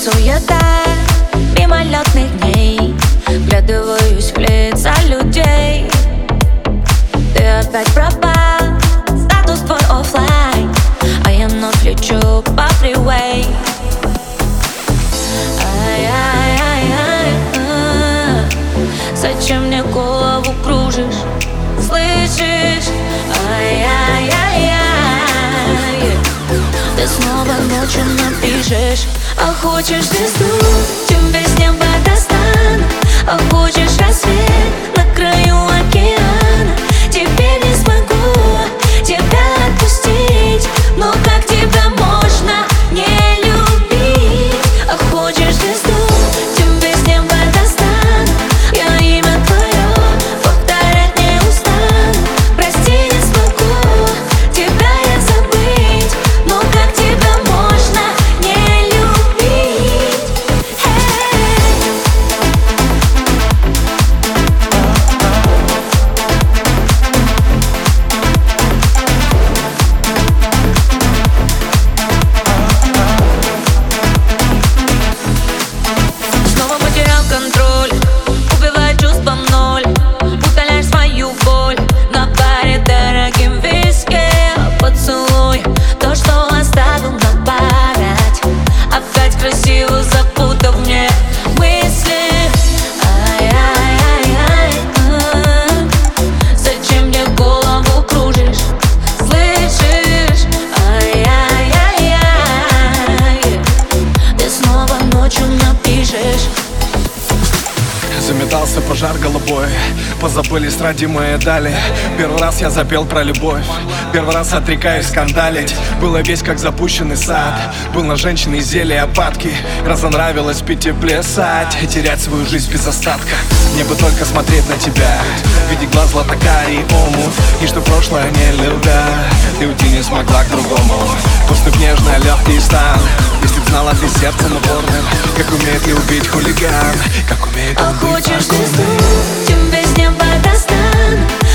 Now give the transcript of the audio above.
суета мимолетных дней, вглядываюсь в лица людей. Ты опять пропал, статус твой оффлайн, а я вновь лечу по фривей. Зачем мне голову кружишь? Слышишь? Ай-яй-яй-яй. Ты снова ночью напишешь: а хочешь звезду, тебе с неба достану. А хочешь рассвет на краю океана. Теперь не смогу тебя отпустить, но как тебя можно не любить? А хочешь звезду, тебе с неба достану. Я имя твое повторять не устану. Прости, не смогу тебя я забыть, но как тебя можно не любить? Снова потерял контроль, убивает чувства в ноль. Утоляешь свою боль на паре дорогим виски. Поцелуй то, что оставил на память, опять красиво запутав мне мысли. Ай-яй-яй-яй. Зачем мне голову кружишь? Слышишь? Ай-яй-яй-яй. Ты снова ночью напишешь. Заметался пожар голубой, позабылись родимые дали. Первый раз я запел про любовь, первый раз отрекаюсь скандалить. Было весь как запущенный сад, был на женщине зелье опадки. Разонравилось пить и плясать, и терять свою жизнь без остатка. Мне бы только смотреть на тебя, видеть глаз златокарий омут, и что прошлое не любя, ты уйти не смогла к другому. Пустым нежно легкий стан, если б знала ты сердцем упорным, как умеет любить хулиган, как умеет он быть Хочешь вагоном. звезду, тебе с неба достану.